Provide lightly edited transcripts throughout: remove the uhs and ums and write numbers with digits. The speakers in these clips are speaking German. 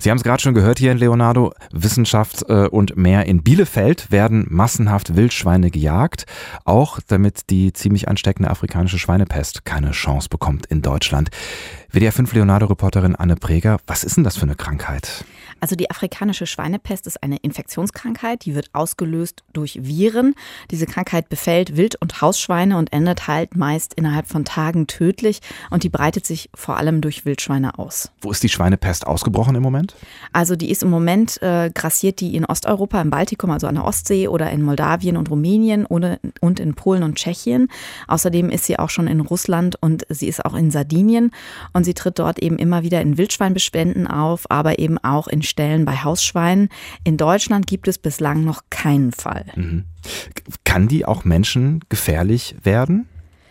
Sie haben es gerade schon gehört hier in Leonardo, Wissenschaft und mehr. In Bielefeld werden massenhaft Wildschweine gejagt, auch damit die ziemlich ansteckende afrikanische Schweinepest keine Chance bekommt in Deutschland. WDR 5 Leonardo-Reporterin Anne Preger, was ist denn das für eine Krankheit? Also die afrikanische Schweinepest ist eine Infektionskrankheit, die wird ausgelöst durch Viren. Diese Krankheit befällt Wild- und Hausschweine und endet halt meist innerhalb von Tagen tödlich und die breitet sich vor allem durch Wildschweine aus. Wo ist die Schweinepest ausgebrochen im Moment? Also die ist im Moment, grassiert die in Osteuropa, im Baltikum, also an der Ostsee oder in Moldawien und Rumänien und in Polen und Tschechien. Außerdem ist sie auch schon in Russland und sie ist auch in Sardinien und sie tritt dort eben immer wieder in Wildschweinbeständen auf, aber eben auch in Stellen bei Hausschweinen. In Deutschland gibt es bislang noch keinen Fall. Mhm. Kann die auch Menschen gefährlich werden?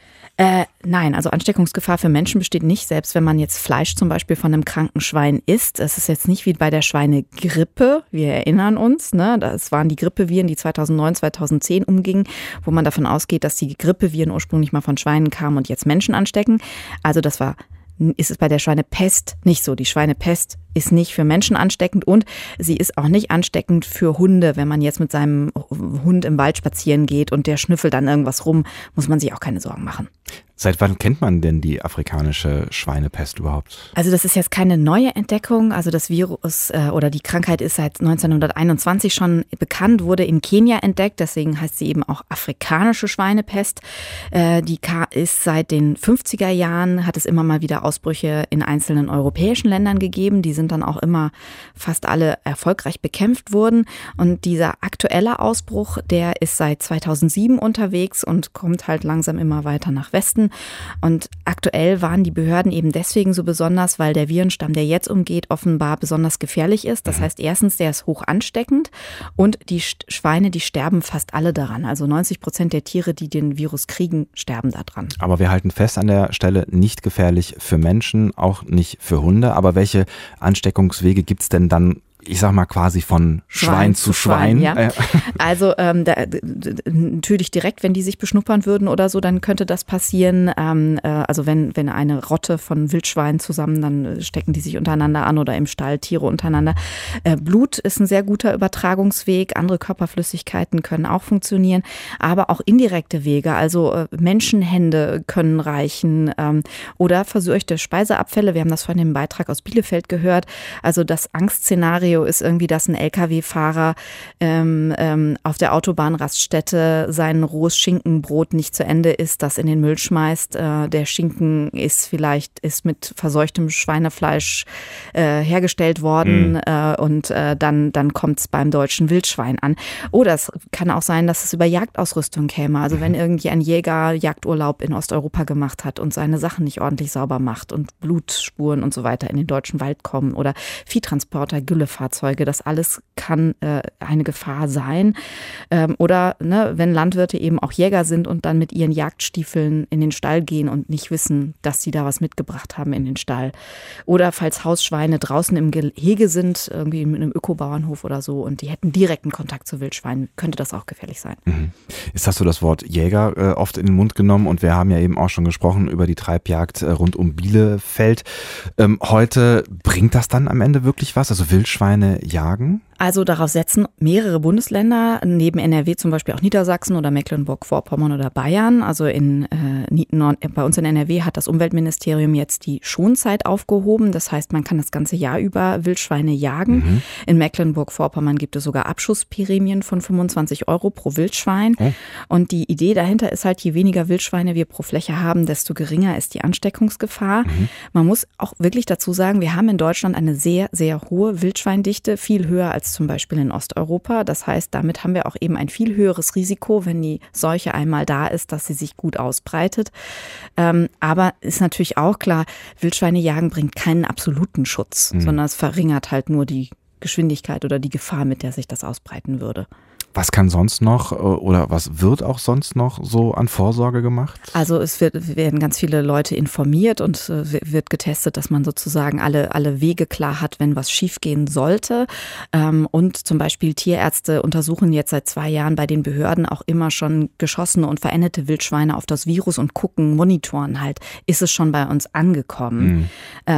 Nein, also Ansteckungsgefahr für Menschen besteht nicht, selbst wenn man jetzt Fleisch zum Beispiel von einem kranken Schwein isst. Es ist jetzt nicht wie bei der Schweinegrippe, wir erinnern uns, ne? Das waren die Grippeviren, die 2009, 2010 umgingen, wo man davon ausgeht, dass die Grippeviren ursprünglich mal von Schweinen kamen und jetzt Menschen anstecken. Also ist es bei der Schweinepest nicht so. Die Schweinepest ist nicht für Menschen ansteckend und sie ist auch nicht ansteckend für Hunde. Wenn man jetzt mit seinem Hund im Wald spazieren geht und der schnüffelt dann irgendwas rum, muss man sich auch keine Sorgen machen. Seit wann kennt man denn die afrikanische Schweinepest überhaupt? Also das ist jetzt keine neue Entdeckung. Also das Virus oder die Krankheit ist seit 1921 schon bekannt, wurde in Kenia entdeckt. Deswegen heißt sie eben auch afrikanische Schweinepest. Die ist seit den 50er Jahren, hat es immer mal wieder Ausbrüche in einzelnen europäischen Ländern gegeben. Die sind dann auch immer fast alle erfolgreich bekämpft worden. Und dieser aktuelle Ausbruch, der ist seit 2007 unterwegs und kommt halt langsam immer weiter nach Westen. Und aktuell waren die Behörden eben deswegen so besonders, weil der Virenstamm, der jetzt umgeht, offenbar besonders gefährlich ist. Das heißt erstens, der ist hoch ansteckend und die Schweine, die sterben fast alle daran. Also 90% der Tiere, die den Virus kriegen, sterben daran. Aber wir halten fest an der Stelle, nicht gefährlich für Menschen, auch nicht für Hunde. Aber welche Ansteckungswege gibt es denn dann, ich sag mal quasi von Schwein zu Schwein? Ja. Also natürlich direkt, wenn die sich beschnuppern würden oder so, dann könnte das passieren. Also wenn eine Rotte von Wildschweinen zusammen, dann stecken die sich untereinander an oder im Stall Tiere untereinander. Blut ist ein sehr guter Übertragungsweg. Andere Körperflüssigkeiten können auch funktionieren, aber auch indirekte Wege. Also Menschenhände können reichen oder verseuchte Speiseabfälle. Wir haben das vorhin im Beitrag aus Bielefeld gehört. Also das Angstszenario ist irgendwie, dass ein LKW-Fahrer auf der Autobahnraststätte sein rohes Schinkenbrot nicht zu Ende isst, das in den Müll schmeißt. Der Schinken ist mit verseuchtem Schweinefleisch hergestellt worden und dann kommt es beim deutschen Wildschwein an. Oder es kann auch sein, dass es über Jagdausrüstung käme. Also wenn irgendwie ein Jäger Jagdurlaub in Osteuropa gemacht hat und seine Sachen nicht ordentlich sauber macht und Blutspuren und so weiter in den deutschen Wald kommen oder Viehtransporter, Güllefahrzeuge, das alles kann eine Gefahr sein. Oder wenn Landwirte eben auch Jäger sind und dann mit ihren Jagdstiefeln in den Stall gehen und nicht wissen, dass sie da was mitgebracht haben in den Stall. Oder falls Hausschweine draußen im Gehege sind, irgendwie in einem Ökobauernhof oder so und die hätten direkten Kontakt zu Wildschweinen, könnte das auch gefährlich sein. Jetzt hast du das Wort Jäger oft in den Mund genommen und wir haben ja eben auch schon gesprochen über die Treibjagd rund um Bielefeld. Heute bringt das dann am Ende wirklich was? Also Wildschweine jagen? Also darauf setzen mehrere Bundesländer, neben NRW zum Beispiel auch Niedersachsen oder Mecklenburg-Vorpommern oder Bayern. Also bei uns in NRW hat das Umweltministerium jetzt die Schonzeit aufgehoben. Das heißt, man kann das ganze Jahr über Wildschweine jagen. In Mecklenburg-Vorpommern gibt es sogar Abschussprämien von 25 € pro Wildschwein. Und die Idee dahinter ist halt, je weniger Wildschweine wir pro Fläche haben, desto geringer ist die Ansteckungsgefahr. Man muss auch wirklich dazu sagen, wir haben in Deutschland eine sehr, sehr hohe Wildschweindichte, viel höher als zum Beispiel in Osteuropa. Das heißt, damit haben wir auch eben ein viel höheres Risiko, wenn die Seuche einmal da ist, dass sie sich gut ausbreitet. Aber ist natürlich auch klar, Wildschweine jagen bringt keinen absoluten Schutz, sondern es verringert halt nur die Geschwindigkeit oder die Gefahr, mit der sich das ausbreiten würde. Was kann sonst noch oder was wird auch sonst noch so an Vorsorge gemacht? Also werden ganz viele Leute informiert und wird getestet, dass man sozusagen alle Wege klar hat, wenn was schiefgehen sollte. Und zum Beispiel Tierärzte untersuchen jetzt seit 2 Jahren bei den Behörden auch immer schon geschossene und verendete Wildschweine auf das Virus und gucken, monitoren halt, ist es schon bei uns angekommen.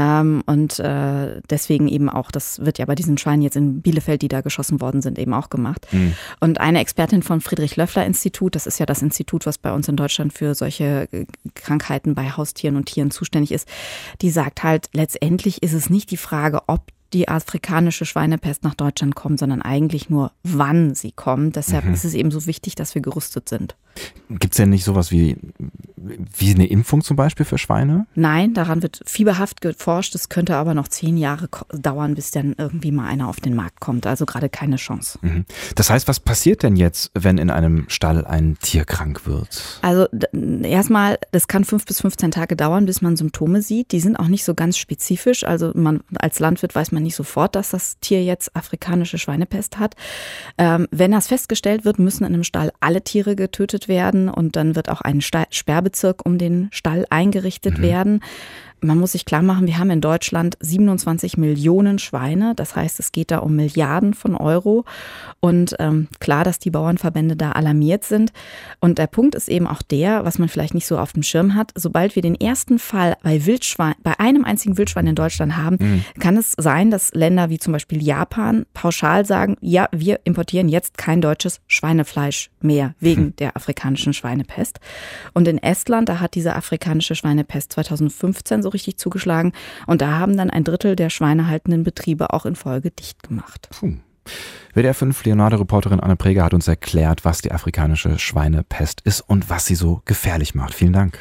Und deswegen eben auch, das wird ja bei diesen Schweinen jetzt in Bielefeld, die da geschossen worden sind, eben auch gemacht. Und eine Expertin vom Friedrich-Löffler-Institut, das ist ja das Institut, was bei uns in Deutschland für solche Krankheiten bei Haustieren und Tieren zuständig ist, die sagt halt, letztendlich ist es nicht die Frage, ob die afrikanische Schweinepest nach Deutschland kommt, sondern eigentlich nur, wann sie kommt. Deshalb ist es eben so wichtig, dass wir gerüstet sind. Gibt es denn nicht sowas wie eine Impfung zum Beispiel für Schweine? Nein, daran wird fieberhaft geforscht. Es könnte aber noch 10 Jahre dauern, bis dann irgendwie mal einer auf den Markt kommt. Also gerade keine Chance. Das heißt, was passiert denn jetzt, wenn in einem Stall ein Tier krank wird? Also erstmal, das kann 5 bis 15 Tage dauern, bis man Symptome sieht. Die sind auch nicht so ganz spezifisch. Also man als Landwirt weiß man nicht sofort, dass das Tier jetzt afrikanische Schweinepest hat. Wenn das festgestellt wird, müssen in einem Stall alle Tiere getötet werden und dann wird auch ein Sperrbezirk um den Stall eingerichtet werden. Man muss sich klar machen, wir haben in Deutschland 27 Millionen Schweine. Das heißt, es geht da um Milliarden von Euro. Und klar, dass die Bauernverbände da alarmiert sind. Und der Punkt ist eben auch der, was man vielleicht nicht so auf dem Schirm hat, sobald wir den ersten Fall bei einem einzigen Wildschwein in Deutschland haben, kann es sein, dass Länder wie zum Beispiel Japan pauschal sagen, ja, wir importieren jetzt kein deutsches Schweinefleisch mehr wegen der afrikanischen Schweinepest. Und in Estland, da hat diese afrikanische Schweinepest 2015 so richtig zugeschlagen. Und da haben dann 1/3 der schweinehaltenden Betriebe auch in Folge dicht gemacht. WDR 5 Leonardo-Reporterin Anne Preger hat uns erklärt, was die afrikanische Schweinepest ist und was sie so gefährlich macht. Vielen Dank.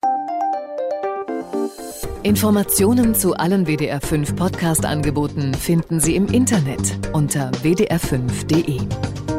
Informationen zu allen WDR 5 Podcast-Angeboten finden Sie im Internet unter wdr5.de.